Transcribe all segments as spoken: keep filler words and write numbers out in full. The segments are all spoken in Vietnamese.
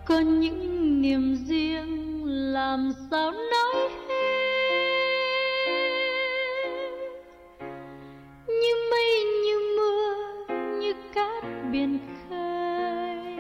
có những niềm riêng làm sao nói hết, như mây như mưa như cát biển khơi.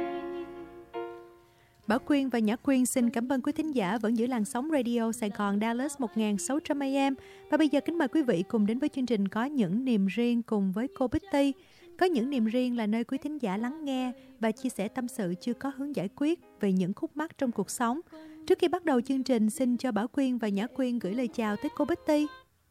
Bảo Quyên và Nhã Quyên xin cảm ơn quý thính giả vẫn giữ làn sóng radio Sài Gòn Dallas một nghìn sáu trăm A M. Và bây giờ kính mời quý vị cùng đến với chương trình Có những niềm riêng cùng với cô Bitty. Có những niềm riêng là nơi quý thính giả lắng nghe và chia sẻ tâm sự chưa có hướng giải quyết về những khúc mắc trong cuộc sống. Trước khi bắt đầu chương trình, xin cho Bảo Quyên và Nhã Quyên gửi lời chào tới cô Bitty.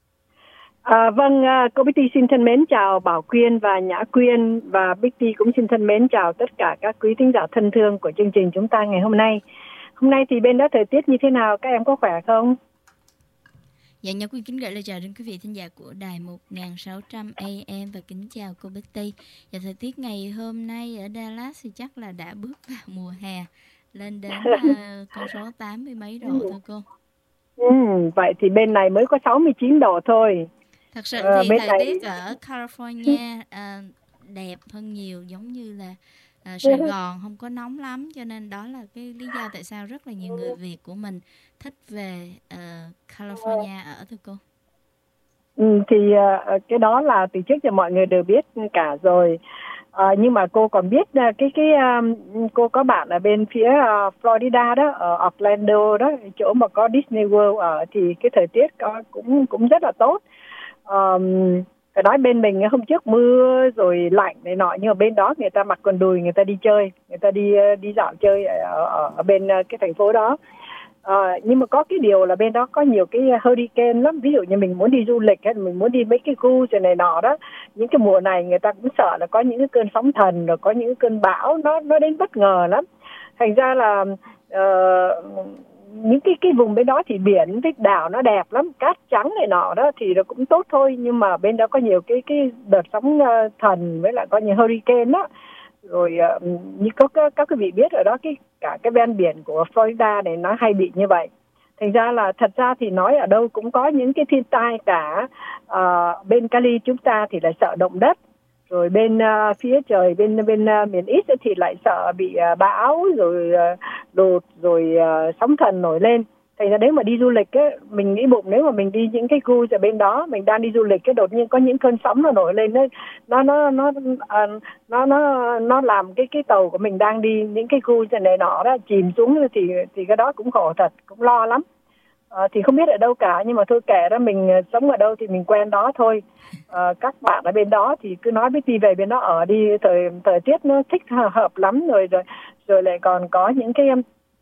À, vâng, cô Bitty xin thân mến chào Bảo Quyên và Nhã Quyên, và Bitty cũng xin thân mến chào tất cả các quý thính giả thân thương của chương trình chúng ta ngày hôm nay. Hôm nay thì bên đó thời tiết như thế nào, các em có khỏe không? Dạ, Nhã Quyên kính gửi lời chào đến quý vị thính giả của đài một nghìn sáu trăm A M và kính chào cô Bitty. Và thời tiết ngày hôm nay ở Dallas thì chắc là đã bước vào mùa hè, lên đến uh, con số tám mươi mấy độ thôi cô. Ừ, vậy thì bên này mới có sáu mươi chín độ thôi. Thật sự à, thì thời này... tiết ở California uh, đẹp hơn nhiều, giống như là uh, Sài Gòn không có nóng lắm, cho nên đó là cái lý do tại sao rất là nhiều người Việt của mình thích về uh, California ở thưa cô. Ừ, thì uh, cái đó là từ trước giờ mọi người đều biết cả rồi. Uh, nhưng mà cô còn biết uh, cái cái um, cô có bạn ở bên phía uh, Florida đó, ở Orlando đó, chỗ mà có Disney World ở, thì cái thời tiết có, cũng cũng rất là tốt. Um, phải nói bên mình hôm trước mưa rồi lạnh này nọ, nhưng mà bên đó người ta mặc quần đùi, người ta đi chơi, người ta đi đi dạo chơi ở, ở, ở bên cái thành phố đó. À, nhưng mà có cái điều là bên đó có nhiều cái hurricane lắm. Ví dụ như mình muốn đi du lịch hay mình muốn đi mấy cái khu rồi này nọ đó, những cái mùa này người ta cũng sợ là có những cái cơn sóng thần, rồi có những cơn bão nó nó đến bất ngờ lắm. Thành ra là uh, những cái cái vùng bên đó thì biển với đảo nó đẹp lắm, cát trắng này nọ đó thì nó cũng tốt thôi, nhưng mà bên đó có nhiều cái cái đợt sóng uh, thần với lại có nhiều hurricane đó. Rồi uh, như có các, các quý vị biết ở đó, cái cả cái ven biển của Florida này nó hay bị như vậy. Thành ra là thật ra thì nói ở đâu cũng có những cái thiên tai cả. Uh, bên Cali chúng ta thì lại sợ động đất, rồi bên uh, phía trời bên bên uh, miền Ít thì lại sợ bị uh, bão rồi uh, đột rồi uh, sóng thần nổi lên. Thành ra nếu mà đi du lịch ấy, mình nghĩ bụng nếu mà mình đi những cái khu ở bên đó, mình đang đi du lịch cái đột nhiên có những cơn sóng nó nổi lên, nó nó nó nó uh, nó nó nó làm cái cái tàu của mình đang đi những cái khu này nọ đó chìm xuống, thì thì cái đó cũng khổ thật, cũng lo lắm. À, thì không biết ở đâu cả, nhưng mà thôi kệ đó, mình sống ở đâu thì mình quen đó thôi. À, các bạn ở bên đó thì cứ nói với Ti về bên đó ở đi, thời thời tiết nó thích hợp lắm rồi, rồi rồi lại còn có những cái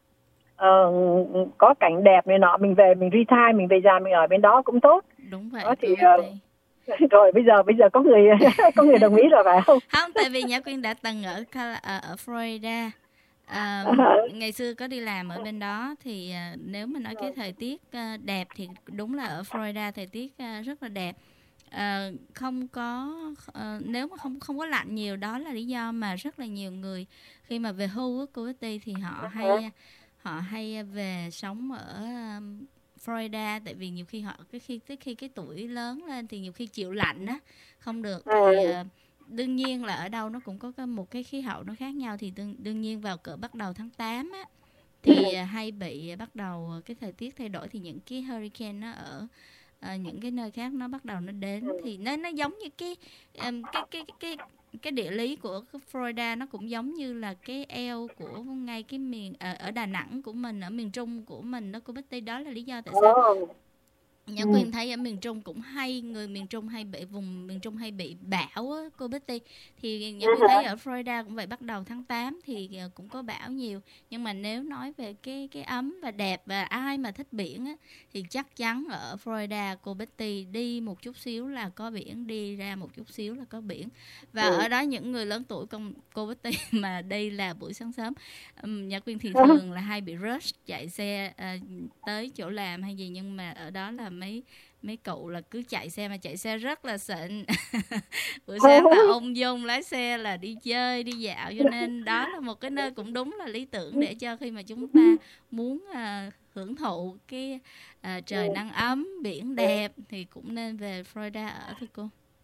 uh, có cảnh đẹp này nọ, mình về mình retire, mình về già mình ở bên đó cũng tốt. Đúng vậy. Đó thì uh, rồi bây giờ bây giờ có người có người đồng ý rồi phải không? Không, tại vì Nhã Quyên đã từng ở ở, ở Florida. À, ngày xưa có đi làm ở bên đó thì à, nếu mà nói cái thời tiết à, đẹp thì đúng là ở Florida thời tiết à, rất là đẹp. À, không có à, nếu mà không không có lạnh nhiều, đó là lý do mà rất là nhiều người khi mà về hưu cô Betty thì họ hay họ hay về sống ở um, Florida, tại vì nhiều khi họ cái khi tới khi cái tuổi lớn lên thì nhiều khi chịu lạnh á không được thì uh, đương nhiên là ở đâu nó cũng có một cái khí hậu nó khác nhau, thì đương, đương nhiên vào cỡ bắt đầu tháng tám á thì hay bị bắt đầu cái thời tiết thay đổi, thì những cái hurricane nó ở uh, những cái nơi khác nó bắt đầu nó đến, thì nó nó giống như cái um, cái cái cái cái địa lý của Florida nó cũng giống như là cái eo của ngay cái miền ở, ở Đà Nẵng của mình, ở miền Trung của mình đó cô Betty. Đó là lý do tại sao Nhã Quyên thấy ở miền Trung cũng hay, người miền Trung hay bị vùng miền Trung hay bị bão á cô Betty, thì Nhã Quyên thấy ở Florida cũng vậy, bắt đầu tháng tám thì cũng có bão nhiều. Nhưng mà nếu nói về cái cái ấm và đẹp và ai mà thích biển á thì chắc chắn ở Florida cô Betty đi một chút xíu là có biển, đi ra một chút xíu là có biển. Và ừ. ở đó những người lớn tuổi con cô Betty mà đây là buổi sáng sớm, um, Nhã Quyên thì thường là hay bị rush chạy xe uh, tới chỗ làm hay gì, nhưng mà ở đó là mấy mấy cụ là cứ chạy xe mà chạy xe rất là xịn. Buổi sáng là ung dung lái xe là đi chơi đi dạo, cho nên đó là một cái nơi cũng đúng là lý tưởng để cho khi mà chúng ta muốn uh, hưởng thụ cái uh, trời nắng ấm biển đẹp thì cũng nên về Florida ở thưa cô.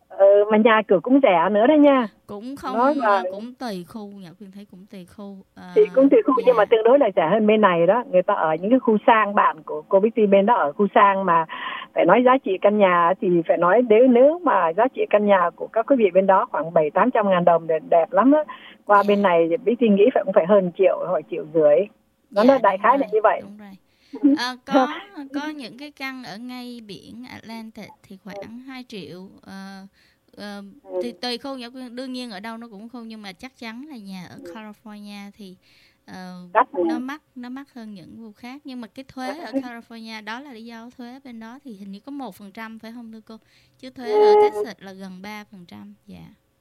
Ừ, mà nhà cửa cũng rẻ nữa đấy nha. Cũng không, Nói là... cũng tùy khu, Nhã Quyên thấy cũng tùy khu. À, thì cũng tùy khu, yeah. Nhưng mà tương đối là rẻ hơn bên này đó. Người ta ở những cái khu sang, bạn của cô Bích bên đó ở khu sang, mà phải nói giá trị căn nhà thì phải nói nếu nếu mà giá trị căn nhà của các quý vị bên đó khoảng bảy tám trăm ngàn đồng, đẹp, đẹp lắm á. Qua yeah. bên này Bích nghĩ phải cũng phải hơn triệu hoặc triệu rưỡi. Nó yeah, nó đại khái là như vậy. Đúng rồi. À, có có những cái căn ở ngay biển Atlantic thì khoảng hai triệu. Uh, uh, thì tùy khu, đương nhiên ở đâu nó cũng không, nhưng mà chắc chắn là nhà ở California thì uh, nó mắc nó mắc hơn những vùng khác. Nhưng mà cái thuế ở California, đó là lý do thuế bên đó thì hình như có một phần trăm phải không thưa cô? Chứ thuế ở Texas là gần ba phần trăm. Dạ.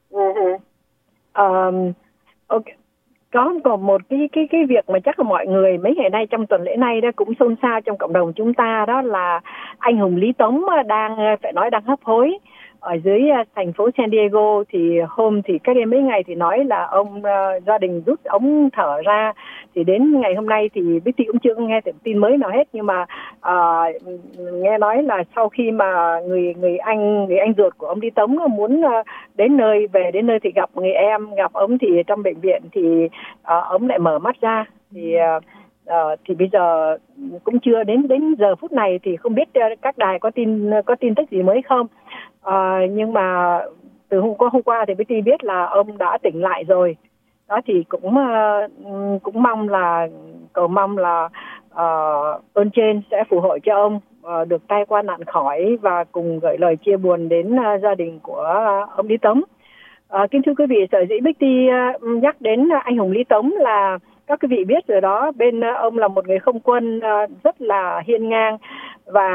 Um, ok. Có còn một cái cái cái việc mà chắc là mọi người mấy ngày nay trong tuần lễ nay đó cũng xôn xao trong cộng đồng chúng ta, đó là anh hùng Lý Tống đang phải nói đang hấp hối ở dưới thành phố San Diego. Thì hôm thì cách đây mấy ngày thì nói là ông uh, gia đình rút ống thở ra, thì đến ngày hôm nay thì Betty cũng chưa nghe được tin mới nào hết, nhưng mà uh, nghe nói là sau khi mà người người anh người anh ruột của ông Lý Tống muốn uh, đến nơi về đến nơi thì gặp người em gặp ông, thì trong bệnh viện thì uh, ông lại mở mắt ra. Thì uh, Uh, thì bây giờ cũng chưa đến đến giờ phút này thì không biết uh, các đài có tin có tin tức gì mới không. Uh, nhưng mà từ hôm qua hôm qua thì Betty biết là ông đã tỉnh lại rồi. Đó thì cũng uh, cũng mong là cầu mong là uh, ơn trên sẽ phù hộ cho ông uh, được tai qua nạn khỏi, và cùng gửi lời chia buồn đến uh, gia đình của uh, ông Lý Tống. Uh, kính thưa quý vị, sở dĩ Betty uh, nhắc đến uh, anh hùng Lý Tống là các quý vị biết rồi đó, bên ông là một người không quân rất là hiên ngang, và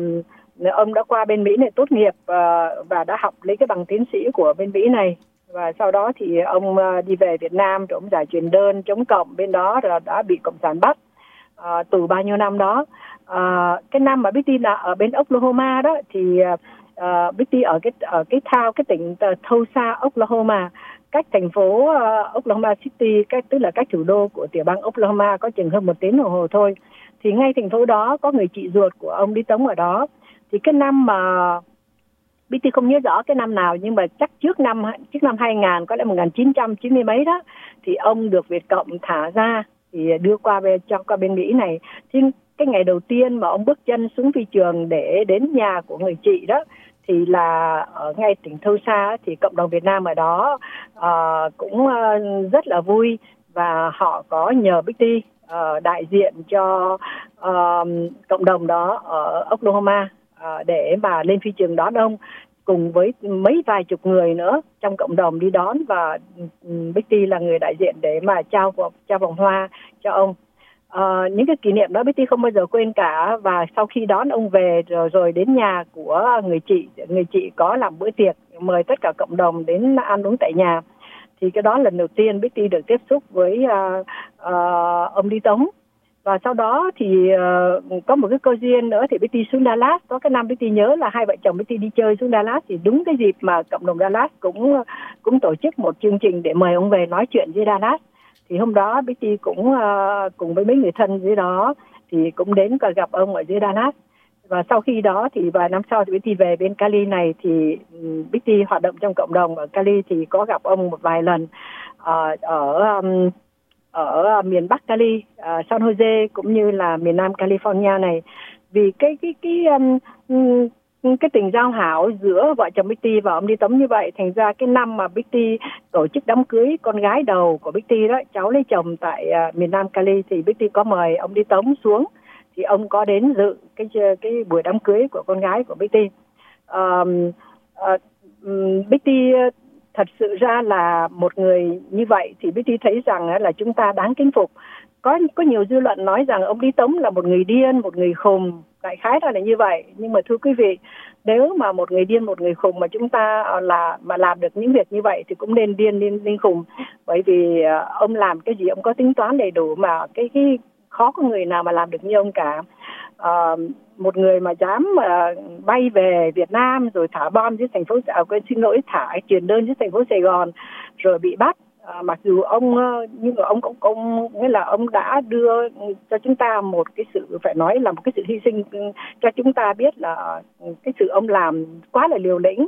ông đã qua bên Mỹ này tốt nghiệp và đã học lấy cái bằng tiến sĩ của bên Mỹ này, và sau đó thì ông đi về Việt Nam rồi ông giải truyền đơn chống cộng bên đó, rồi đã bị cộng sản bắt tù bao nhiêu năm đó. Cái năm mà Betty là ở bên Oklahoma đó thì Betty ở cái ở cái town cái tỉnh Tulsa, Oklahoma, cách thành phố uh, Oklahoma City, cách tức là cách thủ đô của tiểu bang Oklahoma có chừng hơn một tiếng đồng hồ thôi. Thì ngay thành phố đó có người chị ruột của ông Lý Tống ở đó. Thì cái năm mà Betty không nhớ rõ cái năm nào, nhưng mà chắc trước năm trước năm hai nghìn, có lẽ một nghìn chín trăm chín mươi mấy đó, thì ông được Việt Cộng thả ra thì đưa qua về cho qua bên Mỹ này. Thì cái ngày đầu tiên mà ông bước chân xuống phi trường để đến nhà của người chị đó, thì là ở ngay tỉnh Tulsa, thì cộng đồng Việt Nam ở đó uh, cũng uh, rất là vui, và họ có nhờ Betty uh, đại diện cho uh, cộng đồng đó ở Oklahoma uh, để mà lên phi trường đón ông cùng với mấy vài chục người nữa trong cộng đồng đi đón, và um, Betty là người đại diện để mà trao trao vòng hoa cho ông. Uh, những cái kỷ niệm đó Betty không bao giờ quên cả. Và sau khi đón ông về rồi rồi đến nhà của người chị, người chị có làm bữa tiệc mời tất cả cộng đồng đến ăn uống tại nhà. Thì cái đó lần đầu tiên Betty được tiếp xúc với uh, uh, ông Lý Tống. Và sau đó thì uh, có một cái cơ duyên nữa thì Betty xuống Dallas. Có cái năm Betty nhớ là hai vợ chồng Betty đi chơi xuống Dallas, thì đúng cái dịp mà cộng đồng Dallas cũng cũng tổ chức một chương trình để mời ông về nói chuyện với Dallas. Thì hôm đó Betty cũng uh, cùng với mấy người thân dưới đó thì cũng đến và gặp ông ở dưới Dallas. Và sau khi đó thì vài năm sau thì Betty về bên Cali này, thì um, Betty hoạt động trong cộng đồng ở Cali thì có gặp ông một vài lần uh, ở um, ở miền Bắc Cali, uh, San Jose cũng như là miền Nam California này. Vì cái cái cái um, um, cái tình giao hảo giữa vợ chồng Betty và ông Lý Tống như vậy, thành ra cái năm mà Betty tổ chức đám cưới con gái đầu của Betty đó, cháu lấy chồng tại uh, miền Nam Cali, thì Betty có mời ông Lý Tống xuống, thì ông có đến dự cái cái buổi đám cưới của con gái của Betty. Um, uh, um, Betty thật sự ra là một người như vậy thì Betty thấy rằng uh, là chúng ta đáng kính phục. Có có nhiều dư luận nói rằng ông Lý Tống là một người điên, một người khùng, đại khái ra là như vậy. Nhưng mà thưa quý vị, nếu mà một người điên, một người khùng mà chúng ta là mà làm được những việc như vậy thì cũng nên điên, nên, nên khùng. Bởi vì uh, ông làm cái gì ông có tính toán đầy đủ, mà cái cái khó có người nào mà làm được như ông cả. Uh, một người mà dám uh, bay về Việt Nam rồi thả bom dưới thành phố, à, xin lỗi, thả truyền đơn dưới thành phố Sài Gòn rồi bị bắt. À, mặc dù ông nhưng mà ông cũng ông nghĩa là ông đã đưa cho chúng ta một cái sự, phải nói là một cái sự hy sinh cho chúng ta biết là cái sự ông làm quá là liều lĩnh,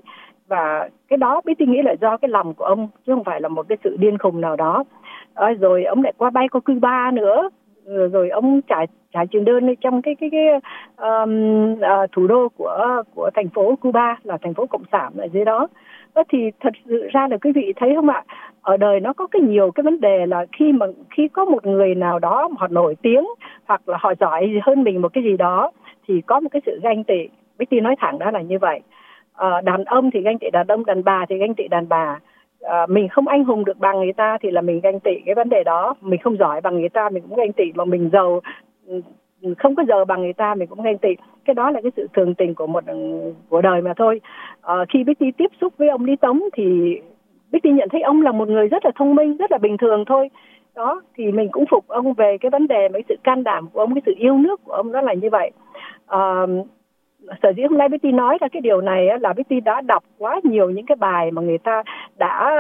và cái đó Bích Ti nghĩ là do cái lòng của ông chứ không phải là một cái sự điên khùng nào đó. À, rồi ông lại qua bay qua Cuba nữa, rồi ông trải trải trường đơn trong cái cái cái um, uh, thủ đô của của thành phố Cuba là thành phố cộng sản ở dưới đó. Đó thì thật sự ra là quý vị thấy không ạ, ở đời nó có cái nhiều cái vấn đề là khi mà khi có một người nào đó họ nổi tiếng hoặc là họ giỏi hơn mình một cái gì đó thì có một cái sự ganh tị. Bích Ti nói thẳng đó là như vậy. À, đàn ông thì ganh tị đàn ông, đàn bà thì ganh tị đàn bà. À, mình không anh hùng được bằng người ta thì là mình ganh tị cái vấn đề đó. Mình không giỏi bằng người ta mình cũng ganh tị, mà mình giàu không có giàu bằng người ta mình cũng ganh tị. Cái đó là cái sự thường tình của một của đời mà thôi. À, khi Bích Ti tiếp xúc với ông Lý Tống thì Bích Ti nhận thấy ông là một người rất là thông minh, rất là bình thường thôi. Đó thì mình cũng phục ông về cái vấn đề mấy sự can đảm của ông, cái sự yêu nước của ông đó là như vậy. À, sở dĩ hôm nay Bích Ti nói ra cái điều này là Bích Ti đã đọc quá nhiều những cái bài mà người ta đã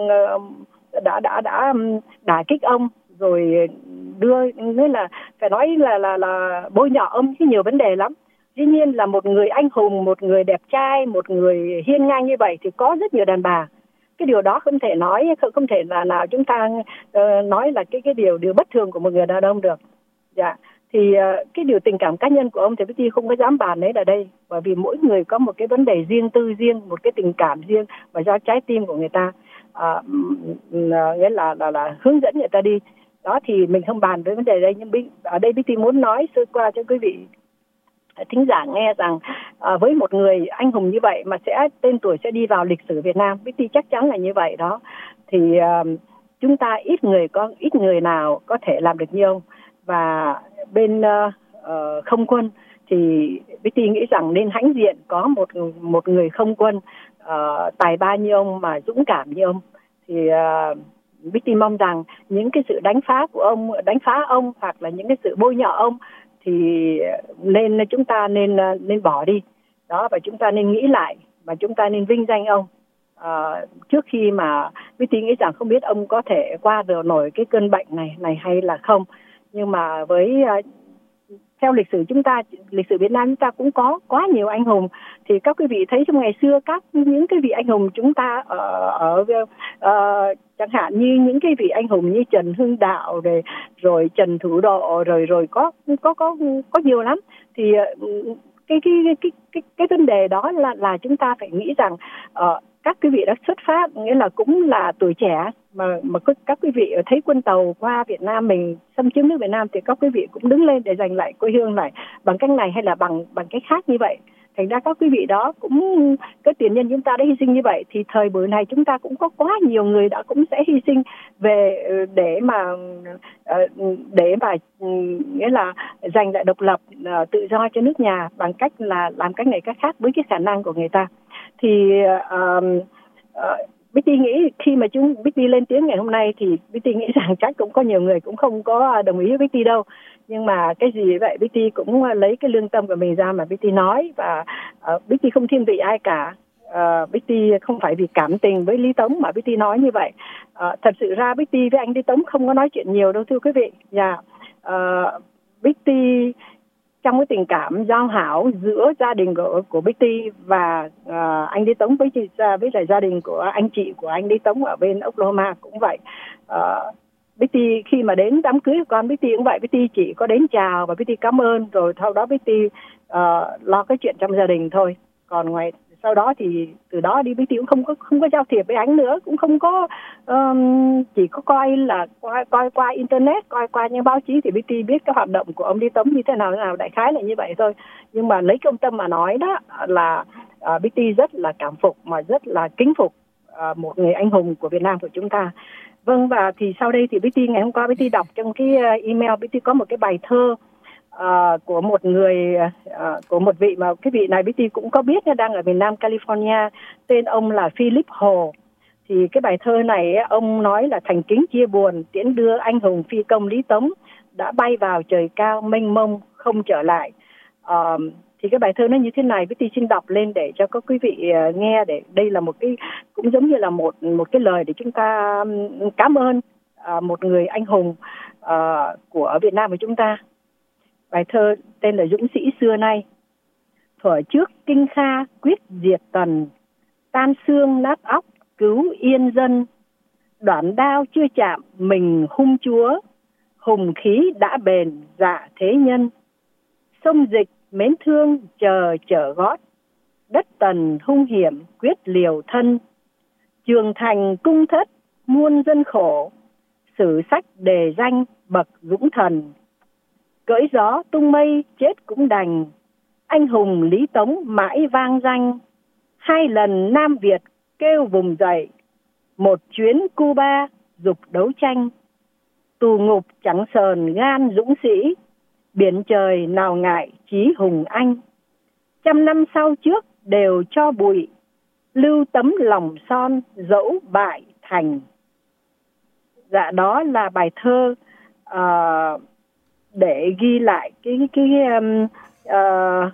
đã đã đã đả kích ông, rồi đưa nên là phải nói là là là bôi nhọ ông cái nhiều vấn đề lắm. Dĩ nhiên là một người anh hùng, một người đẹp trai, một người hiên ngang như vậy thì có rất nhiều đàn bà. Cái điều đó không thể nói, không thể là nào chúng ta uh, nói là cái cái điều điều bất thường của một người đàn ông được. Dạ. Thì uh, cái điều tình cảm cá nhân của ông thì Bích Ti không có dám bàn đấy ở đây, bởi vì mỗi người có một cái vấn đề riêng tư riêng, một cái tình cảm riêng và do trái tim của người ta uh, uh, nghĩa là, là là hướng dẫn người ta đi. Đó thì mình không bàn với vấn đề đây, nhưng ở đây Bích Ti muốn nói sơ qua cho quý vị thính giả nghe rằng à, với một người anh hùng như vậy mà sẽ tên tuổi sẽ đi vào lịch sử Việt Nam, Bích Ti chắc chắn là như vậy đó. Thì à, chúng ta ít người có ít người nào có thể làm được như ông. Và bên uh, uh, không quân thì Bích Ti nghĩ rằng nên hãnh diện có một một người không quân uh, tài ba như ông mà dũng cảm như ông. Thì uh, Bích Ti mong rằng những cái sự đánh phá của ông, đánh phá ông hoặc là những cái sự bôi nhọ ông thì nên chúng ta nên nên bỏ đi đó, và chúng ta nên nghĩ lại và chúng ta nên vinh danh ông à, trước khi mà Bích Ti nghĩ rằng không biết ông có thể qua được nổi cái cơn bệnh này này hay là không. Nhưng mà với theo lịch sử chúng ta, lịch sử Việt Nam chúng ta cũng có quá nhiều anh hùng. Thì các quý vị thấy trong ngày xưa các những cái vị anh hùng chúng ta ở, ở uh, chẳng hạn như những cái vị anh hùng như Trần Hưng Đạo rồi rồi Trần Thủ Độ rồi rồi có có có có nhiều lắm. Thì uh, cái cái cái cái cái vấn đề đó là là chúng ta phải nghĩ rằng uh, các quý vị đã xuất phát, nghĩa là cũng là tuổi trẻ mà mà các quý vị thấy quân tàu qua Việt Nam mình xâm chiếm nước Việt Nam thì các quý vị cũng đứng lên để giành lại quê hương này bằng cách này hay là bằng bằng cách khác như vậy. Thành ra các quý vị đó cũng cái tiền nhân chúng ta đã hy sinh như vậy, thì thời buổi này chúng ta cũng có quá nhiều người đã cũng sẽ hy sinh về để mà để mà nghĩa là giành lại độc lập tự do cho nước nhà bằng cách là làm cách này cách khác với cái khả năng của người ta. Thì uh, uh, Bích Ti nghĩ khi mà chúng Bích Ti lên tiếng ngày hôm nay thì Bích Ti nghĩ rằng chắc cũng có nhiều người cũng không có đồng ý với Bích Ti đâu. Nhưng mà cái gì vậy Bích Ti cũng lấy cái lương tâm của mình ra mà Bích Ti nói, và uh, Bích Ti không thiên vị ai cả. Uh, Bích Ti không phải vì cảm tình với Lý Tống mà Bích Ti nói như vậy. Uh, thật sự ra Bích Ti với anh Lý Tống không có nói chuyện nhiều đâu thưa quý vị. Dạ. Uh, Bích Ti trong cái tình cảm giao hảo giữa gia đình của, của Bích Ti và uh, anh Lý Tống với chị, với lại gia đình của anh chị của anh Lý Tống ở bên Oklahoma cũng vậy. Uh, Bích Ti khi mà đến đám cưới của con Bích Ti cũng vậy, Bích Ti chỉ có đến chào và Bích Ti cảm ơn, rồi sau đó Bích Ti uh, lo cái chuyện trong gia đình thôi. Còn ngoài sau đó thì từ đó đi Bích Ti cũng không có không có giao thiệp với anh nữa, cũng không có um, chỉ có coi là coi coi qua internet, coi qua những báo chí thì Bích Ti biết cái hoạt động của ông Lý Tống như thế nào thế nào, đại khái là như vậy thôi. Nhưng mà lấy công tâm mà nói đó là uh, Bích Ti rất là cảm phục mà rất là kính phục uh, một người anh hùng của Việt Nam của chúng ta. Vâng, và thì sau đây thì Bích Ti ngày hôm qua Bích Ti đọc trong cái email, Bích Ti có một cái bài thơ uh, của một người uh, của một vị mà cái vị này Bích Ti cũng có biết đang ở miền Nam California, tên ông là Philip Hồ. Thì cái bài thơ này ông nói là thành kính chia buồn tiễn đưa anh hùng phi công Lý Tống đã bay vào trời cao mênh mông không trở lại. Uh, thì cái bài thơ nó như thế này, Bích Ti xin đọc lên để cho các quý vị uh, nghe. Để đây là một cái cũng giống như là một một cái lời để chúng ta um, cảm ơn uh, một người anh hùng uh, của Việt Nam của chúng ta. Bài thơ tên là Dũng sĩ xưa nay. Thuở trước Kinh Kha quyết diệt Tần, tan xương nát óc cứu yên dân. Đoản đao chưa chạm mình hung chúa, hùng khí đã bền dạ thế nhân. Sông Dịch mến thương chờ chở gót, đất Tần hung hiểm quyết liều thân. Trường Thành cung thất muôn dân khổ, sử sách đề danh bậc dũng thần. Cưỡi gió tung mây chết cũng đành, anh hùng Lý Tống mãi vang danh. Hai lần Nam Việt kêu vùng dậy, một chuyến Cuba dục đấu tranh. Tù ngục trắng sờn gan dũng sĩ, biển trời nào ngại chí hùng anh. Trăm năm sau trước đều cho bụi, lưu tấm lòng son dẫu bại thành. Dạ, đó là bài thơ uh, để ghi lại cái cái um, uh,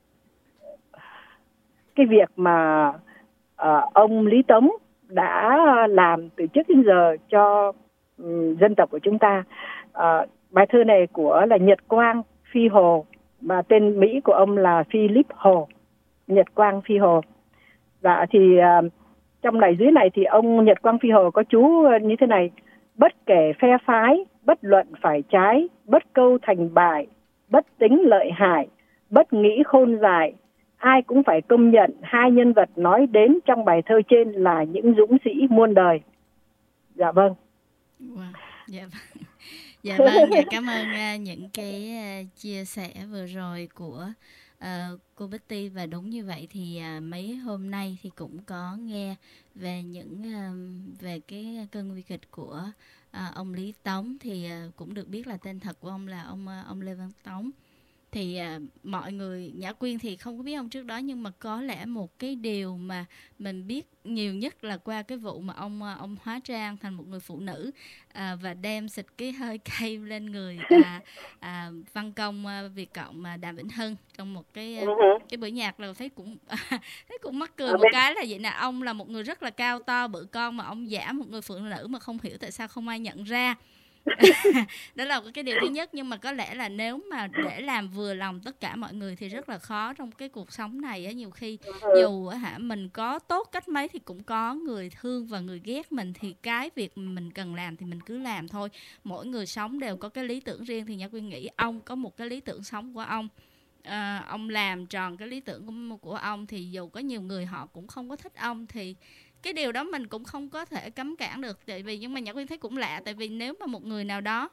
cái việc mà uh, ông Lý Tống đã làm từ trước đến giờ cho um, dân tộc của chúng ta. Uh, bài thơ này của là Nhật Quang Phi Hồ, và tên Mỹ của ông là Philip Hồ. Nhật Quang Phi Hồ. Dạ, thì uh, trong này dưới này thì ông Nhật Quang Phi Hồ có chú như thế này: bất kể phe phái, bất luận phải trái, bất câu thành bại, bất tính lợi hại, bất nghĩ khôn dại, ai cũng phải công nhận hai nhân vật nói đến trong bài thơ trên là những dũng sĩ muôn đời. Dạ vâng. Wow. Dạ vâng. Dạ vâng, dạ, cảm ơn uh, những cái uh, chia sẻ vừa rồi của uh, cô Betty. Và đúng như vậy thì uh, mấy hôm nay thì cũng có nghe về những uh, về cái cơn nguy kịch của uh, ông Lý Tống. Thì uh, cũng được biết là tên thật của ông là ông uh, ông Lê Văn Tống. Thì uh, mọi người, Nhã Quyên thì không có biết ông trước đó, nhưng mà có lẽ một cái điều mà mình biết nhiều nhất là qua cái vụ mà ông ông hóa trang thành một người phụ nữ à, và đem xịt cái hơi cay lên người à, à, văn công à, Việt Cộng à, Đàm Vĩnh Hưng trong một cái cái buổi nhạc, là thấy cũng à, thấy cũng mắc cười một cái là vậy nè. Ông là một người rất là cao to bự con mà ông giả một người phụ nữ mà không hiểu tại sao không ai nhận ra. Đó là cái điều thứ nhất. Nhưng mà có lẽ là nếu mà để làm vừa lòng tất cả mọi người thì rất là khó trong cái cuộc sống này á. Nhiều khi dù hả mình có tốt cách mấy thì cũng có người thương và người ghét mình. Thì cái việc mình cần làm thì mình cứ làm thôi. Mỗi người sống đều có cái lý tưởng riêng. Thì Nhã Quyên nghĩ ông có một cái lý tưởng sống của ông. À, ông làm tròn cái lý tưởng của, của ông thì dù có nhiều người họ cũng không có thích ông thì cái điều đó mình cũng không có thể cấm cản được. Tại vì nhưng mà Nhã Quyên thấy cũng lạ, tại vì nếu mà một người nào đó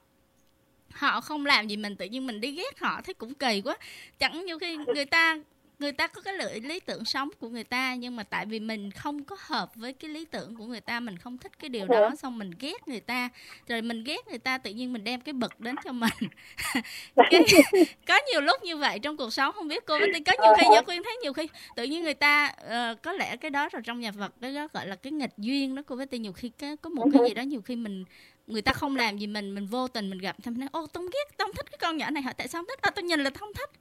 họ không làm gì mình, tự nhiên mình đi ghét họ thấy cũng kỳ quá. Chẳng như khi người ta người ta có cái lợi lý tưởng sống của người ta, nhưng mà tại vì mình không có hợp với cái lý tưởng của người ta, mình không thích cái điều đó, xong mình ghét người ta, rồi mình ghét người ta, tự nhiên mình đem cái bực đến cho mình. cái, có nhiều lúc như vậy trong cuộc sống, không biết cô Betty, có nhiều khi Nhã Quyên thấy nhiều khi tự nhiên người ta uh, có lẽ cái đó rồi trong nhà Phật đó, đó gọi là cái nghịch duyên đó cô Betty. Nhiều khi cái, có một cái gì đó, nhiều khi mình người ta không làm gì mình, mình vô tình mình gặp thầm nói ô tôi ghét, tôi không thích cái con nhỏ này, họ tại sao không thích? À, tôi nhìn là không thích.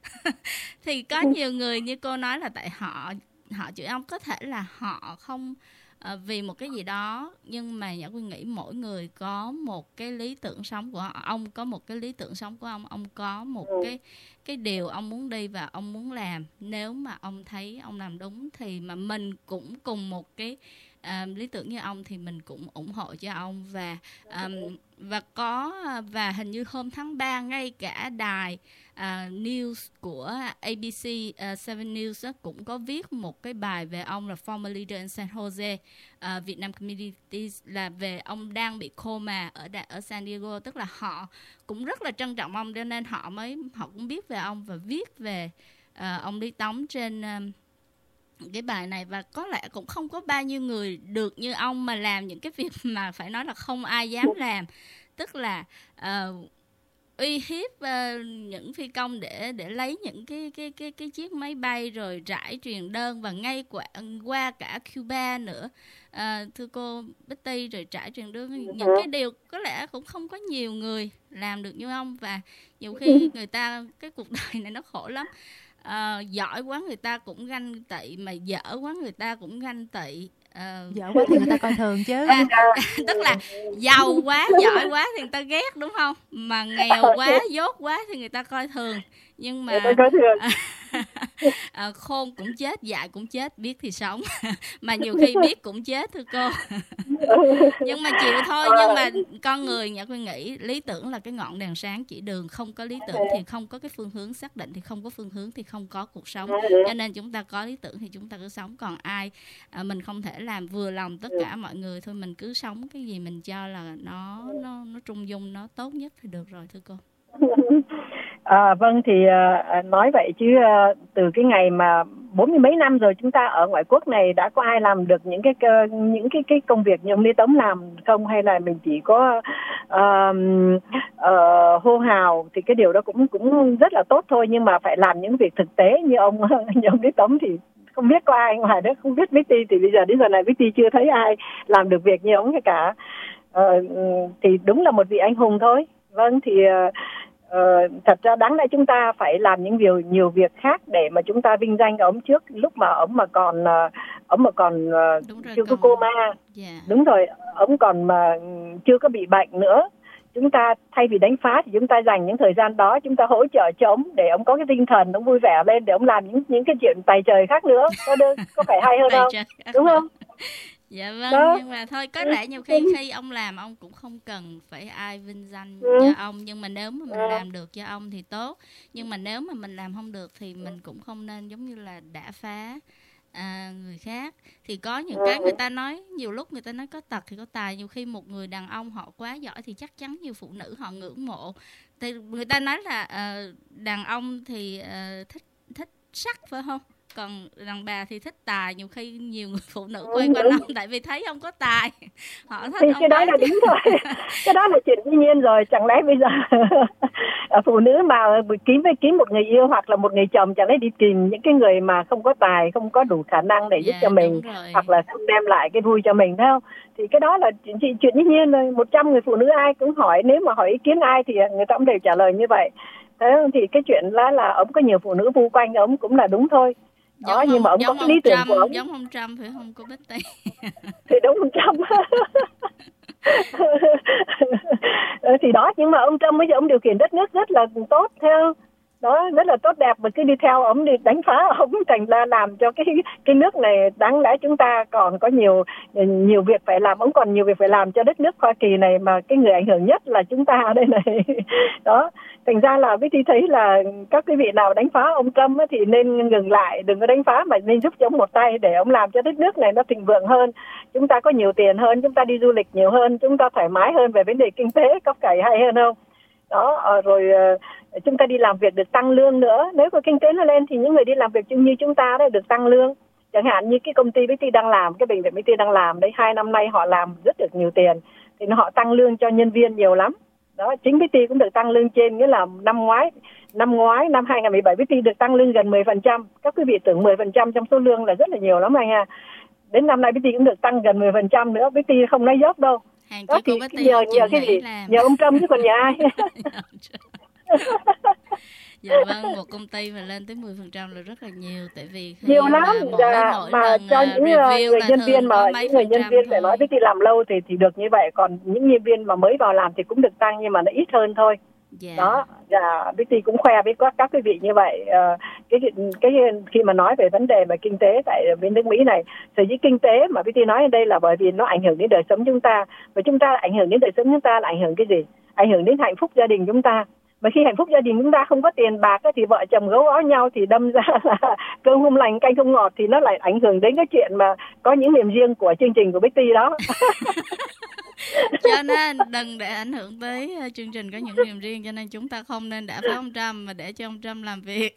Thì có nhiều người như cô nói là tại họ họ chửi ông, có thể là họ không uh, vì một cái gì đó, nhưng mà Nhã Quyên nghĩ mỗi người có một cái lý tưởng sống của họ. Ông có một cái lý tưởng sống của ông, ông có một cái cái điều ông muốn đi và ông muốn làm. Nếu mà ông thấy ông làm đúng thì mà mình cũng cùng một cái À, lý tưởng như ông thì mình cũng ủng hộ cho ông. Và um, và có và hình như hôm tháng ba ngay cả đài uh, news của a bê xê uh, seven News đó, cũng có viết một cái bài về ông là former leader in San Jose uh, Vietnam Communities, là về ông đang bị coma ở ở San Diego, tức là họ cũng rất là trân trọng ông, cho nên họ mới họ cũng biết về ông và viết về uh, ông Lý Tống trên um, cái bài này. Và có lẽ cũng không có bao nhiêu người được như ông mà làm những cái việc mà phải nói là không ai dám làm, tức là uh, uy hiếp uh, những phi công để để lấy những cái cái cái cái chiếc máy bay, rồi rải truyền đơn, và ngay qua, qua cả Cuba nữa, uh, thưa cô Betty, rồi rải truyền đơn, những cái điều có lẽ cũng không có nhiều người làm được như ông. Và nhiều khi người ta, cái cuộc đời này nó khổ lắm. Uh, giỏi quá người ta cũng ganh tị, mà dở quá người ta cũng ganh tị. Uh, dở quá thì người ta coi thường chứ. À, tức là giàu quá, giỏi quá thì người ta ghét, đúng không? Mà nghèo quá, dốt quá thì người ta coi thường. Nhưng mà À, khôn cũng chết, dại cũng chết, biết thì sống. Mà nhiều khi biết cũng chết thưa cô. Nhưng mà chịu thôi. Nhưng mà con người Nhã Quyên nghĩ lý tưởng là cái ngọn đèn sáng chỉ đường. Không có lý tưởng thì không có cái phương hướng xác định, thì không có phương hướng thì không có cuộc sống. Cho nên chúng ta có lý tưởng thì chúng ta cứ sống. Còn ai à, mình không thể làm vừa lòng tất cả mọi người thôi, mình cứ sống cái gì mình cho là nó nó nó trung dung, nó tốt nhất thì được rồi thưa cô. À, vâng thì à, nói vậy chứ à, từ cái ngày mà bốn mươi mấy năm rồi chúng ta ở ngoại quốc này đã có ai làm được những cái những cái cái công việc như ông Lý Tống làm không, hay là mình chỉ có uh, uh, hô hào, thì cái điều đó cũng cũng rất là tốt thôi, nhưng mà phải làm những việc thực tế như ông như ông Lý Tống thì không biết có ai ngoài đó, không biết Vicky thì bây giờ đến giờ này Vicky chưa thấy ai làm được việc như ông cả. Uh, thì đúng là một vị anh hùng thôi. Vâng thì uh, Ờ, thật ra đáng lẽ chúng ta phải làm những điều nhiều việc khác để mà chúng ta vinh danh ông trước lúc mà ông mà còn ông mà còn uh, chưa có coma. Yeah. Đúng rồi, ông còn mà chưa có bị bệnh nữa. Chúng ta thay vì đánh phá thì chúng ta dành những thời gian đó chúng ta hỗ trợ cho ông để ông có cái tinh thần ông vui vẻ lên, để ông làm những những cái chuyện tài trời khác nữa. Có được, có phải hay hơn không? Đúng không? Dạ vâng, đó. Nhưng mà thôi có lẽ nhiều khi khi ông làm ông cũng không cần phải ai vinh danh ừ. cho ông. Nhưng mà nếu mà mình ừ. làm được cho ông thì tốt. Nhưng mà nếu mà mình làm không được thì mình cũng không nên giống như là đả phá à, người khác. Thì có những ừ. cái người ta nói, nhiều lúc người ta nói có tật thì có tài. Nhiều khi một người đàn ông họ quá giỏi thì chắc chắn nhiều phụ nữ họ ngưỡng mộ. Thì người ta nói là uh, đàn ông thì uh, thích thích sắc phải không? Còn đàn bà thì thích tài. Nhiều khi nhiều người phụ nữ quay qua ông tại vì thấy ông có tài, họ thích thì ông cái đó là đúng rồi. Cái đó là chuyện dĩ nhiên rồi. Chẳng lẽ bây giờ phụ nữ mà kiếm với kiếm một người yêu hoặc là một người chồng, chẳng lẽ đi tìm những cái người mà không có tài, không có đủ khả năng để giúp yeah, cho mình, hoặc là không đem lại cái vui cho mình, thấy không? Thì cái đó là chuyện, chuyện dĩ nhiên rồi. Một trăm người phụ nữ ai cũng hỏi, nếu mà hỏi ý kiến ai thì người ta cũng đều trả lời như vậy. Thế thì cái chuyện là là ông có nhiều phụ nữ vu quanh ông cũng là đúng thôi. Đó, giống nhưng mà ông có cái lý tưởng Trump, của ông. Giống ông Trump phải không cô Bích Tây? Thì đúng ông Trump. Thì đó, nhưng mà ông Trump bây giờ ông điều khiển đất nước rất là tốt theo đó, rất là tốt đẹp, và cứ đi theo ông đi đánh phá ông, thành ra làm cho cái cái nước này đáng lẽ chúng ta còn có nhiều nhiều việc phải làm, ông còn nhiều việc phải làm cho đất nước Hoa Kỳ này, mà cái người ảnh hưởng nhất là chúng ta ở đây này. Đó, thành ra là Vicky thấy là các quý vị nào đánh phá ông Trump thì nên ngừng lại, đừng có đánh phá mà nên giúp cho ông một tay để ông làm cho đất nước này nó thịnh vượng hơn, chúng ta có nhiều tiền hơn, chúng ta đi du lịch nhiều hơn, chúng ta thoải mái hơn về vấn đề kinh tế, có cày hay hơn không? Đó, rồi chúng ta đi làm việc được tăng lương nữa. Nếu có kinh tế nó lên thì những người đi làm việc như chúng ta đấy được tăng lương. Chẳng hạn như cái công ty Vicky đang làm, cái bệnh viện Vicky đang làm đấy, hai năm nay họ làm rất được nhiều tiền, thì họ tăng lương cho nhân viên nhiều lắm. Đó, chính Vicky cũng được tăng lương trên, nghĩa là năm ngoái, năm ngoái năm hai không một bảy Vicky được tăng lương gần mười phần trăm. Các quý vị tưởng mười phần trăm trong số lương là rất là nhiều lắm anh à. Đến năm nay Vicky cũng được tăng gần mười phần trăm nữa, Vicky không nói dốc đâu. Hàng đó thì nhờ nhờ cái gì? Làm. Nhờ ông Trump chứ còn nhờ ai. Dạ vâng, một công ty mà lên tới mười phần trăm là rất là nhiều, tại vì nhiều lắm. Mỗi, dạ, mỗi mà cho những người nhân viên mà những người nhân viên phải nói với đi làm lâu thì thì được như vậy, còn những nhân viên mà mới vào làm thì cũng được tăng nhưng mà nó ít hơn thôi. Yeah. Đó, dạ, Vicky cũng khoe với các các quý vị như vậy. À, cái cái khi mà nói về vấn đề về kinh tế tại bên nước Mỹ này, sở dĩ kinh tế mà Vicky nói ở đây là bởi vì nó ảnh hưởng đến đời sống chúng ta, và chúng ta ảnh hưởng đến đời sống chúng ta là ảnh hưởng cái gì? Ảnh hưởng đến hạnh phúc gia đình chúng ta. Mà khi hạnh phúc gia đình chúng ta không có tiền bạc thì vợ chồng gấu ó nhau thì đâm ra là cơm không lành canh không ngọt, thì nó lại ảnh hưởng đến cái chuyện mà có những niềm riêng của chương trình của Vicky đó. Cho nên đừng để ảnh hưởng tới chương trình có những niềm riêng, cho nên chúng ta không nên đả phá ông Trump mà để cho ông Trump làm việc.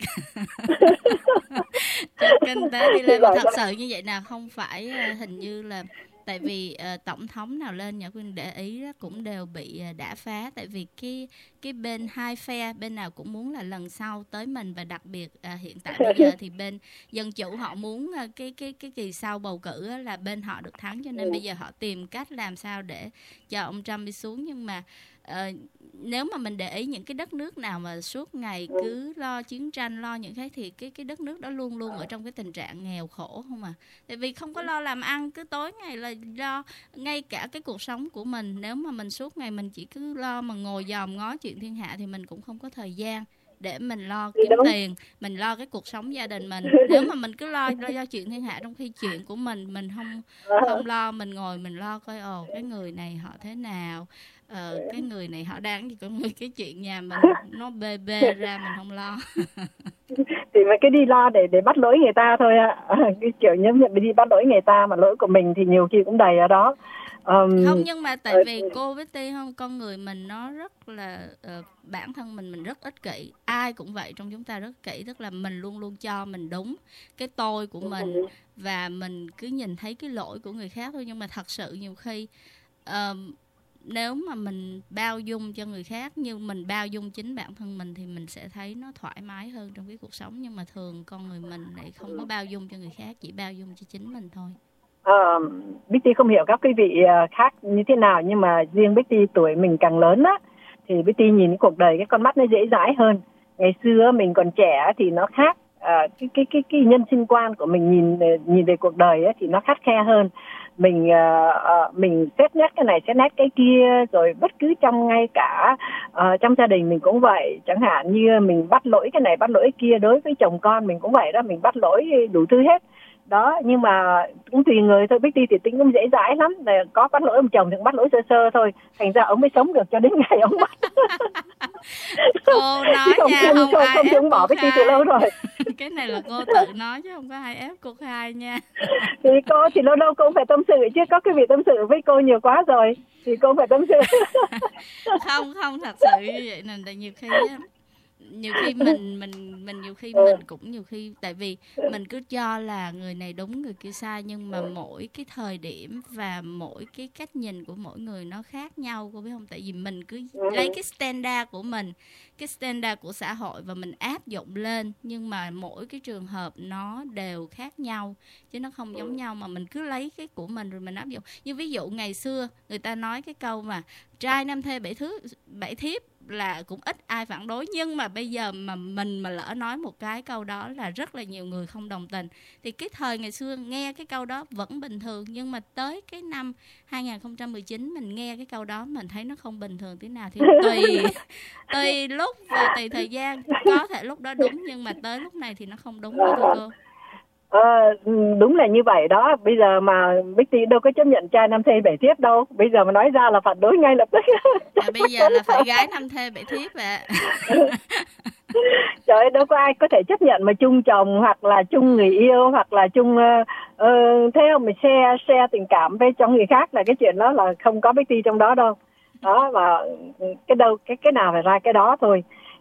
Kinh tế đi lên thật sự như vậy nào, không phải hình như là tại vì uh, tổng thống nào lên Nhã Quyên để ý đó, cũng đều bị uh, đả phá, tại vì cái cái bên hai phe bên nào cũng muốn là lần sau tới mình, và đặc biệt uh, hiện tại bây giờ thì bên dân chủ họ muốn uh, cái cái cái kỳ sau bầu cử uh, là bên họ được thắng, cho nên bây giờ họ tìm cách làm sao để cho ông Trump đi xuống. Nhưng mà uh, nếu mà mình để ý những cái đất nước nào mà suốt ngày cứ lo chiến tranh, lo những cái thì cái cái đất nước đó luôn luôn ở trong cái tình trạng nghèo khổ không à, tại vì không có lo làm ăn, cứ tối ngày là lo. Ngay cả cái cuộc sống của mình, nếu mà mình suốt ngày mình chỉ cứ lo mà ngồi dòm ngó chuyện thiên hạ thì mình cũng không có thời gian để mình lo kiếm Đúng. tiền, mình lo cái cuộc sống gia đình mình. Nếu mà mình cứ lo lo, lo chuyện thiên hạ trong khi chuyện của mình mình không không lo, mình ngồi mình lo coi ồ cái người này họ thế nào, ờ, cái người này họ đang gì, con người cái chuyện nhà mình nó bê bê ra mình không lo. Thì mà cứ đi lo để để bắt lỗi người ta thôi ạ. À. Cái kiểu như mình đi bắt lỗi người ta mà lỗi của mình thì nhiều khi cũng đầy ở đó. Um, không, nhưng mà tại vì cô với Ti không, con người mình nó rất là uh, bản thân mình mình rất ích kỷ, ai cũng vậy, trong chúng ta rất kỹ, tức là mình luôn luôn cho mình đúng cái tôi của mình và mình cứ nhìn thấy cái lỗi của người khác thôi. Nhưng mà thật sự nhiều khi uh, nếu mà mình bao dung cho người khác như mình bao dung chính bản thân mình thì mình sẽ thấy nó thoải mái hơn trong cái cuộc sống. Nhưng mà thường con người mình lại không có bao dung cho người khác, chỉ bao dung cho chính mình thôi. Uh, Bích Ti không hiểu các quý vị khác như thế nào, nhưng mà riêng Bích Ti tuổi mình càng lớn á thì Bích Ti nhìn cái cuộc đời cái con mắt nó dễ dãi hơn. Ngày xưa mình còn trẻ thì nó khác, uh, cái cái cái cái nhân sinh quan của mình nhìn nhìn về cuộc đời á thì nó khắt khe hơn. Mình uh, uh, mình xét nét cái này xét nét cái kia, rồi bất cứ trong ngay cả uh, trong gia đình mình cũng vậy. Chẳng hạn như mình bắt lỗi cái này bắt lỗi cái kia, đối với chồng con mình cũng vậy đó, mình bắt lỗi đủ thứ hết đó. Nhưng mà cũng tùy người thôi. Bích Ti thì tính cũng dễ dãi lắm, có bắt lỗi ông chồng thì cũng bắt lỗi sơ sơ thôi, thành ra ông mới sống được cho đến ngày ông bắt. Cô nói không, nha, không, không, không, ai không, ép không bỏ Bích Ti từ lâu rồi. Cái này là cô tự nói chứ không có ai ép cô Khai nha. Thì cô thì lâu lâu cô phải tâm sự chứ, có cái việc tâm sự với cô nhiều quá rồi thì cô phải tâm sự. Không không thật sự như vậy nè, tại nhiều khi nhiều khi mình mình mình nhiều khi mình cũng nhiều khi tại vì mình cứ cho là người này đúng người kia sai, nhưng mà mỗi cái thời điểm và mỗi cái cách nhìn của mỗi người nó khác nhau, cô biết không? Tại vì mình cứ lấy cái standard của mình, cái standard của xã hội và mình áp dụng lên, nhưng mà mỗi cái trường hợp nó đều khác nhau chứ nó không giống nhau, mà mình cứ lấy cái của mình rồi mình áp dụng. Như ví dụ ngày xưa người ta nói cái câu mà trai năm thê bảy thứ bảy thiếp là cũng ít ai phản đối, nhưng mà bây giờ mà mình mà lỡ nói một cái câu đó là rất là nhiều người không đồng tình. Thì cái thời ngày xưa nghe cái câu đó vẫn bình thường, nhưng mà tới cái năm hai không một chín mình nghe cái câu đó mình thấy nó không bình thường tí nào. Thì tùy tùy lúc và tùy thời gian, có thể lúc đó đúng nhưng mà tới lúc này thì nó không đúng nữa thôi cô. Ờ, đúng là như vậy đó. Bây giờ mà Bích Ti đâu có chấp nhận trai năm thê bảy thiếp đâu. Bây giờ mà nói ra là phản đối ngay lập tức. À, bây giờ là phải gái năm thê bảy thiếp ạ. À. Trời ơi, đâu có ai có thể chấp nhận mà chung chồng hoặc là chung người yêu hoặc là chung uh, uh, thế không, mình share share tình cảm với cho người khác, là cái chuyện đó là không có Bích Ti trong đó đâu. Đó, và cái đâu cái cái nào phải ra cái đó thôi.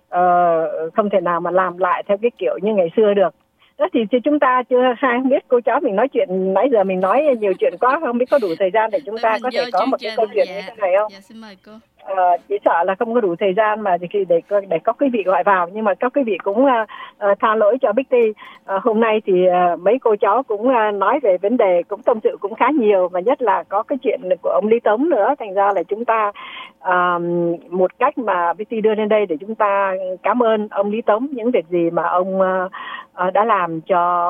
Uh, không thể nào mà làm lại theo cái kiểu như ngày xưa được. Đó thì, thì chúng ta chưa hai không biết cô cháu mình nói chuyện nãy giờ mình nói nhiều chuyện quá, không biết có đủ thời gian để chúng ta có thể có một cái câu chuyện dạ, như thế này không? Dạ, xin mời cô. Ờ, chỉ sợ là không có đủ thời gian mà thì để để có quý vị gọi vào, nhưng mà các quý vị cũng uh, tha lỗi cho Bích Ti. Uh, hôm nay thì uh, mấy cô cháu cũng uh, nói về vấn đề, cũng tâm sự cũng khá nhiều, và nhất là có cái chuyện của ông Lý Tống nữa, thành ra là chúng ta uh, một cách mà Bích Ti đưa lên đây để chúng ta cảm ơn ông Lý Tống những việc gì mà ông uh, uh, đã làm cho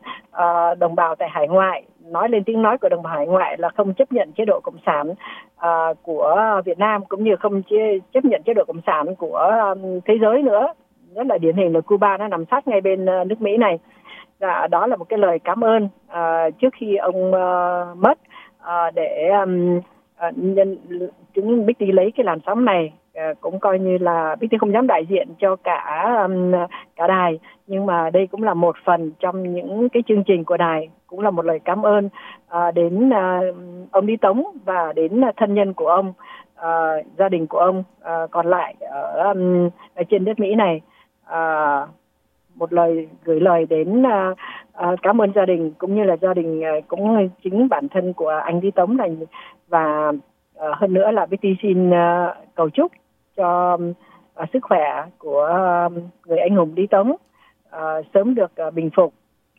uh, đồng bào tại hải ngoại. Nói lên tiếng nói của đồng bào hải ngoại là không chấp nhận chế độ cộng sản uh, của Việt Nam, cũng như không chế, chấp nhận chế độ cộng sản của um, thế giới nữa. Rất là điển hình là Cuba, nó nằm sát ngay bên uh, nước Mỹ này. Và đó là một cái lời cảm ơn uh, trước khi ông uh, mất, uh, để um, uh, nhân chúng Bích Ti lấy cái làn sóng này. Uh, cũng coi như là Bích Ti không dám đại diện cho cả um, cả đài, nhưng mà đây cũng là một phần trong những cái chương trình của đài, cũng là một lời cảm ơn uh, đến uh, ông Lý Tống và đến uh, thân nhân của ông, uh, gia đình của ông uh, còn lại ở, um, ở trên đất Mỹ này. Uh, một lời gửi lời đến uh, uh, cảm ơn gia đình, cũng như là gia đình uh, cũng chính bản thân của anh Lý Tống này. Và uh, hơn nữa là Bích Ti xin uh, cầu chúc cho uh, sức khỏe của uh, người anh hùng Lý Tống uh, sớm được uh, bình phục.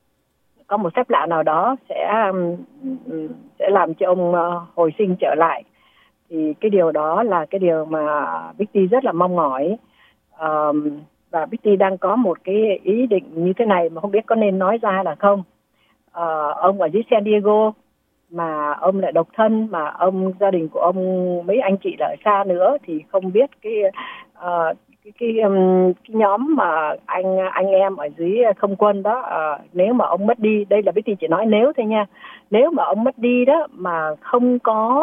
Có một phép lạ nào đó sẽ um, sẽ làm cho ông uh, hồi sinh trở lại. Thì cái điều đó là cái điều mà Bích Ti rất là mong mỏi. Um, và Bích Ti đang có một cái ý định như thế này mà không biết có nên nói ra là không. Uh, ông ở dưới San Diego mà ông lại độc thân, mà ông gia đình của ông mấy anh chị là ở xa nữa, thì không biết cái uh, cái cái, um, cái nhóm mà anh anh em ở dưới không quân đó, uh, nếu mà ông mất đi, đây là Bích Ti chỉ nói nếu thôi nha, nếu mà ông mất đi đó mà không có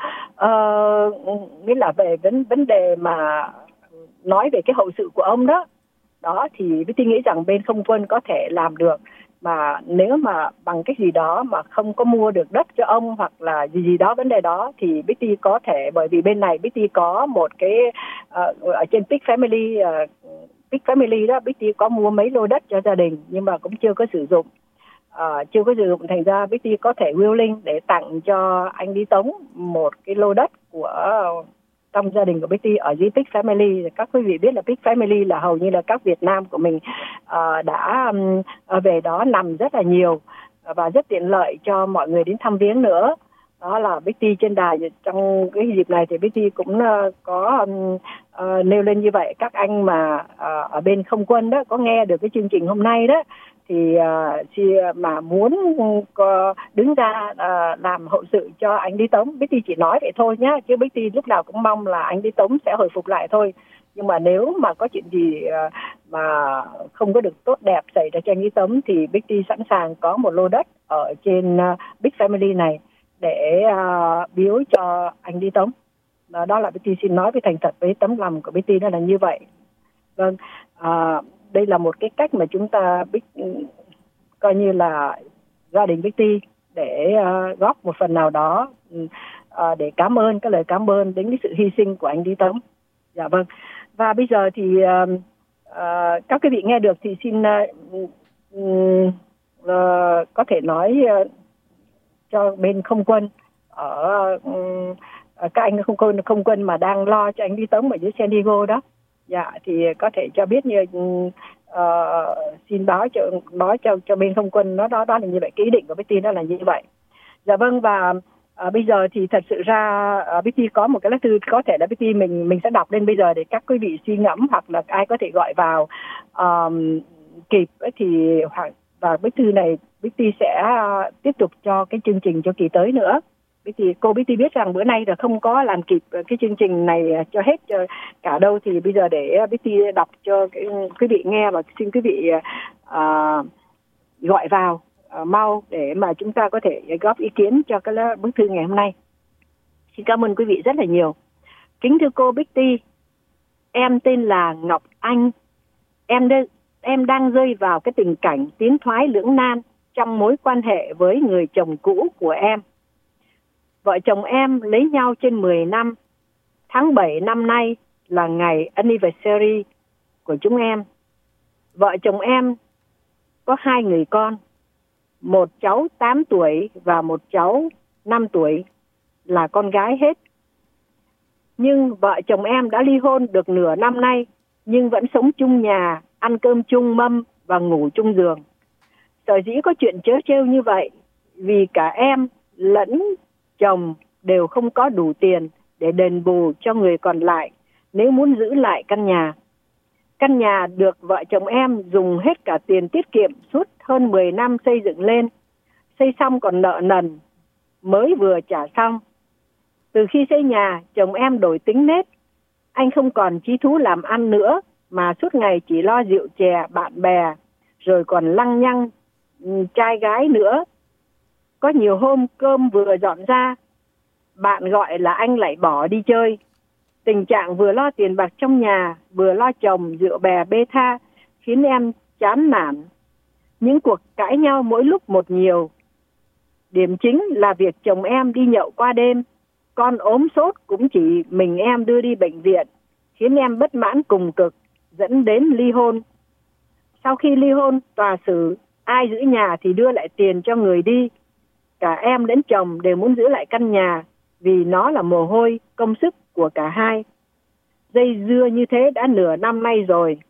uh, nghĩa là về vấn vấn đề mà nói về cái hậu sự của ông đó, đó thì Bích Ti nghĩ rằng bên không quân có thể làm được. Mà nếu mà bằng cách gì đó mà không có mua được đất cho ông hoặc là gì gì đó vấn đề đó thì Bích Ti có thể, bởi vì bên này Bích Ti có một cái uh, ở trên Big Family uh, Big Family đó, Bích Ti có mua mấy lô đất cho gia đình nhưng mà cũng chưa có sử dụng, uh, chưa có sử dụng thành ra Bích Ti có thể willing để tặng cho anh Lý Tống một cái lô đất của trong gia đình của Bích Ti ở dưới Big Family. Các quý vị biết là Big Family là hầu như là các Việt Nam của mình uh, đã um, về đó nằm rất là nhiều và rất tiện lợi cho mọi người đến thăm viếng nữa. Đó là Bích Ti trên đài trong cái dịp này thì Bích Ti cũng uh, có um, uh, nêu lên như vậy. Các anh mà uh, ở bên không quân đó có nghe được cái chương trình hôm nay đó thì uh, mà muốn uh, đứng ra uh, làm hậu sự cho anh Lý Tống, Bích Ti chỉ nói vậy thôi nhá, chứ Bích Ti lúc nào cũng mong là anh Lý Tống sẽ hồi phục lại thôi. Nhưng mà nếu mà có chuyện gì uh, mà không có được tốt đẹp xảy ra cho anh Lý Tống thì Bích Ti sẵn sàng có một lô đất ở trên uh, Big Family này để uh, biếu cho anh Lý Tống. Đó, đó là Bích Ti xin nói với thành thật với tấm lòng của Bích Ti đó là như vậy. Vâng, uh, đây là một cái cách mà chúng ta Bích, coi như là gia đình Bích Ti để uh, góp một phần nào đó uh, để cảm ơn, cái lời cảm ơn đến cái sự hy sinh của anh Lý Tống. Dạ vâng. Và bây giờ thì uh, uh, các quý vị nghe được thì xin uh, uh, có thể nói uh, cho bên không quân ở uh, các anh không quân không quân mà đang lo cho anh Lý Tống ở dưới San Diego đó. Dạ thì có thể cho biết như uh, xin báo cho báo cho cho bên không quân nó đó đó là như vậy, cái ý định của Bích Ti đó là như vậy. Dạ vâng. Và uh, bây giờ thì thật sự ra uh, Bích Ti có một cái lá thư có thể là Bích Ti mình mình sẽ đọc lên bây giờ để các quý vị suy ngẫm hoặc là ai có thể gọi vào um, kịp ấy thì hoặc và bức thư này Bích Ti sẽ uh, tiếp tục cho cái chương trình cho kỳ tới nữa. Thì cô Bích Ti biết rằng bữa nay là không có làm kịp cái chương trình này cho hết cho cả đâu, thì bây giờ để Bích Ti đọc cho cái, quý vị nghe và xin quý vị uh, gọi vào uh, mau để mà chúng ta có thể góp ý kiến cho cái bức thư ngày hôm nay. Xin cảm ơn quý vị rất là nhiều. Kính thưa cô Bích Ti, em tên là Ngọc Anh. Em đ- em đang rơi vào cái tình cảnh tiến thoái lưỡng nan trong mối quan hệ với người chồng cũ của em. Vợ chồng em lấy nhau trên mười năm. Tháng bảy năm nay là ngày anniversary của chúng em. Vợ chồng em có hai người con, một cháu tám tuổi và một cháu năm tuổi, là con gái hết. Nhưng vợ chồng em đã ly hôn được nửa năm nay, nhưng vẫn sống chung nhà, ăn cơm chung mâm và ngủ chung giường. Sở dĩ có chuyện trớ trêu như vậy vì cả em lẫn chồng đều không có đủ tiền để đền bù cho người còn lại nếu muốn giữ lại căn nhà. Căn nhà được vợ chồng em dùng hết cả tiền tiết kiệm suốt hơn mười năm xây dựng lên. Xây xong còn nợ nần, mới vừa trả xong. Từ khi xây nhà, chồng em đổi tính nết. Anh không còn chí thú làm ăn nữa, mà suốt ngày chỉ lo rượu chè, bạn bè, rồi còn lăng nhăng trai gái nữa. Có nhiều hôm cơm vừa dọn ra, bạn gọi là anh lại bỏ đi chơi. Tình trạng vừa lo tiền bạc trong nhà, vừa lo chồng, rượu bè bê tha, khiến em chán nản. Những cuộc cãi nhau mỗi lúc một nhiều. Điểm chính là việc chồng em đi nhậu qua đêm, con ốm sốt cũng chỉ mình em đưa đi bệnh viện, khiến em bất mãn cùng cực, dẫn đến ly hôn. Sau khi ly hôn, tòa xử, ai giữ nhà thì đưa lại tiền cho người đi. Cả em lẫn chồng đều muốn giữ lại căn nhà vì nó là mồ hôi, công sức của cả hai. Dây dưa như thế đã nửa năm nay rồi.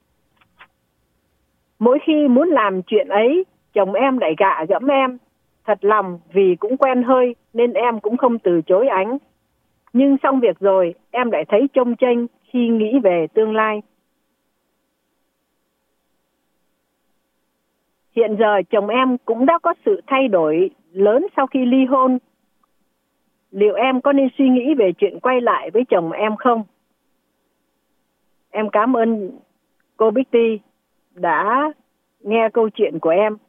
Mỗi khi muốn làm chuyện ấy, chồng em lại gạ gẫm em. Thật lòng vì cũng quen hơi nên em cũng không từ chối anh. Nhưng xong việc rồi, em lại thấy chông chênh khi nghĩ về tương lai. Hiện giờ chồng em cũng đã có sự thay đổi lớn sau khi ly hôn. Liệu em có nên suy nghĩ về chuyện quay lại với chồng em không? Em cảm ơn cô Betty đã nghe câu chuyện của em.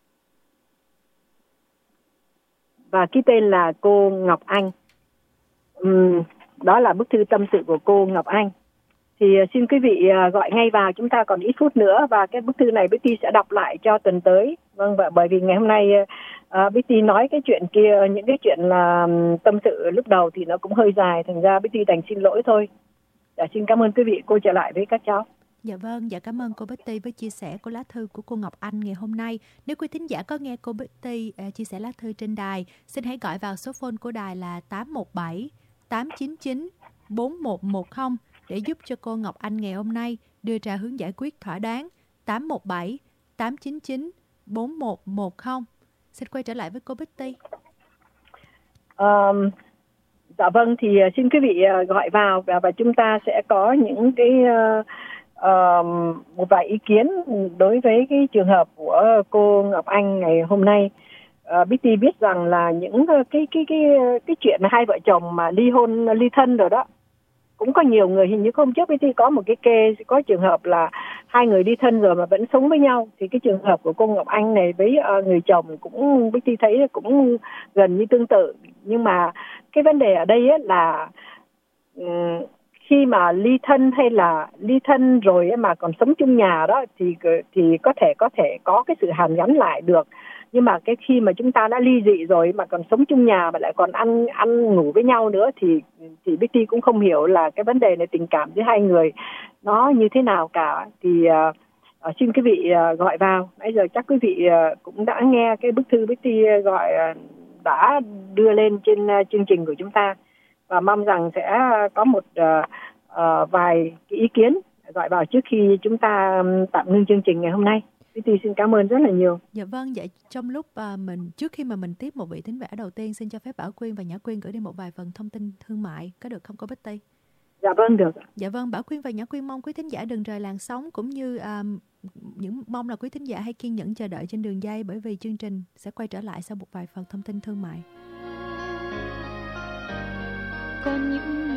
Và cái tên là cô Ngọc Anh. Uhm, đó là bức thư tâm sự của cô Ngọc Anh. Thì xin quý vị gọi ngay vào, chúng ta còn ít phút nữa và cái bức thư này Betty sẽ đọc lại cho tuần tới. Vâng, và bởi vì ngày hôm nay uh, Betty nói cái chuyện kia, những cái chuyện là tâm sự lúc đầu thì nó cũng hơi dài, thành ra Betty đành xin lỗi thôi. Dạ, xin cảm ơn quý vị. Cô trở lại với các cháu. Dạ vâng, dạ cảm ơn cô Betty với chia sẻ của lá thư của cô Ngọc Anh ngày hôm nay. Nếu quý thính giả có nghe cô Betty uh, chia sẻ lá thư trên đài, xin hãy gọi vào số phone của đài là tám một bảy tám chín chín bốn một một không để giúp cho cô Ngọc Anh ngày hôm nay đưa ra hướng giải quyết thỏa đáng. Tám một bảy tám chín chín bốn một một không. Xin quay trở lại với cô Betty. Um, dạ vâng, thì xin quý vị gọi vào và, và chúng ta sẽ có những cái uh, uh, một vài ý kiến đối với cái trường hợp của cô Ngọc Anh ngày hôm nay. Uh, Betty biết rằng là những cái cái cái cái chuyện hai vợ chồng mà ly hôn ly thân rồi đó, cũng có nhiều người, hình như hôm trước Betty có một cái case, có trường hợp là hai người đi thân rồi mà vẫn sống với nhau. Thì cái trường hợp của cô Ngọc Anh này với uh, người chồng cũng Betty thấy cũng gần như tương tự. Nhưng mà cái vấn đề ở đây ấy là um, khi mà ly thân hay là ly thân rồi ấy mà còn sống chung nhà đó thì thì có thể có thể có cái sự hàn gắn lại được. Nhưng mà cái khi mà chúng ta đã ly dị rồi mà còn sống chung nhà mà lại còn ăn ăn ngủ với nhau nữa thì thì Betty cũng không hiểu là cái vấn đề này, tình cảm giữa hai người nó như thế nào cả. Thì uh, uh, xin quý vị uh, gọi vào. Nãy giờ chắc quý vị uh, cũng đã nghe cái bức thư Betty gọi uh, đã đưa lên trên uh, chương trình của chúng ta, và mong rằng sẽ có một uh, uh, vài cái ý kiến gọi vào trước khi chúng ta um, tạm ngưng chương trình ngày hôm nay. Betty xin cảm ơn rất là nhiều. Dạ vâng, dạ trong lúc uh, mình trước khi mà mình tiếp một vị thính giả đầu tiên, xin cho phép Bảo Quyên và Nhã Quyên gửi đi một vài phần thông tin thương mại, có được không cô Betty? Dạ vâng, được. Dạ vâng, Bảo Quyên và Nhã Quyên mong quý thính giả đừng rời làn sóng, cũng như um, những mong là quý thính giả hãy kiên nhẫn chờ đợi trên đường dây, bởi vì chương trình sẽ quay trở lại sau một vài phần thông tin thương mại. Có những